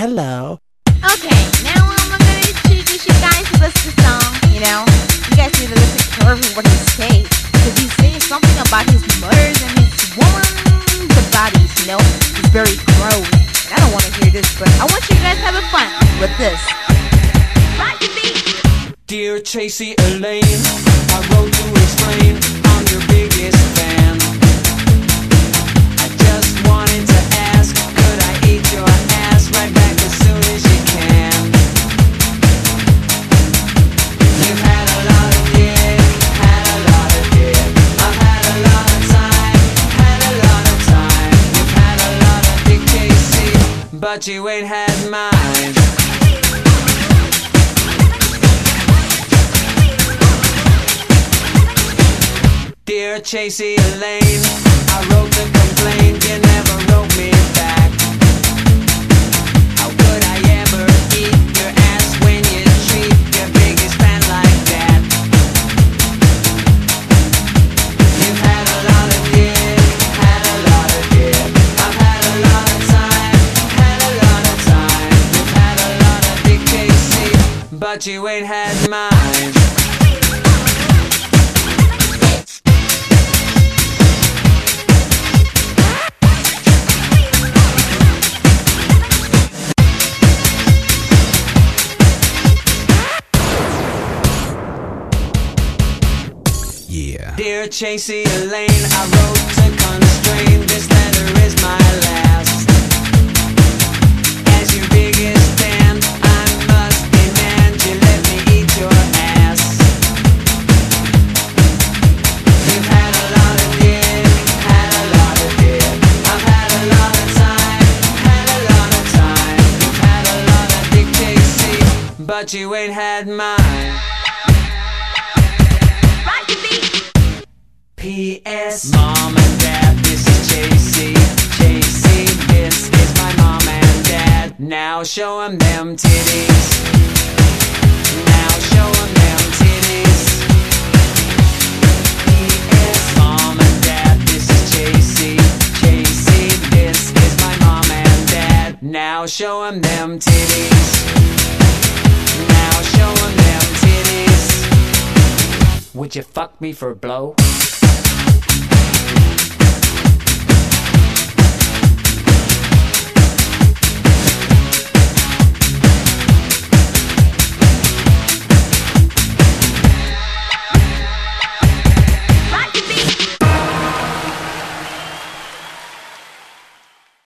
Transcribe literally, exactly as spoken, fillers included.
hello. Okay, now um, I'm gonna introduce you guys to this song. You know, you guys need to listen carefully what he says, because he's saying something about his mothers and his woman's bodies. You know, he's very gross, and I don't want to hear this, but I want you guys having fun with this. Rock the beat. Dear Tracy Elaine, I wrote to explain I'm your biggest fan. I just wanted to ask, could I eat your ass right back as soon as you can? You've had a lot of dick, had a lot of dick. I've had a lot of time, had a lot of time. You've had a lot of dick, Tracy, but you ain't had mine. Dear Tracy Elaine, I wrote to complain, you never wrote me back. How could I ever eat your ass when you treat your biggest fan like that? You've had a lot of dick, had a lot of dick. I've had a lot of time, had a lot of time. You've had a lot of dick, Tracy, but you ain't had mine. Yeah. Dear Tracy Elaine, I wrote to constrain, this letter is my last. As your biggest fan, I must demand you let me eat your ass. You've had a lot of dick, had a lot of dick. I've had a lot of time, had a lot of time. You've had a lot of dick, Tracy, but you ain't had mine. P S Mom and Dad, this is Tracy. Tracy, this is my mom and dad. Now show 'em them titties. Now show 'em them titties. P S Mom and Dad, this is Tracy. Tracy, this is my mom and dad. Now show 'em them titties. Now show 'em them titties. Would you fuck me for blow?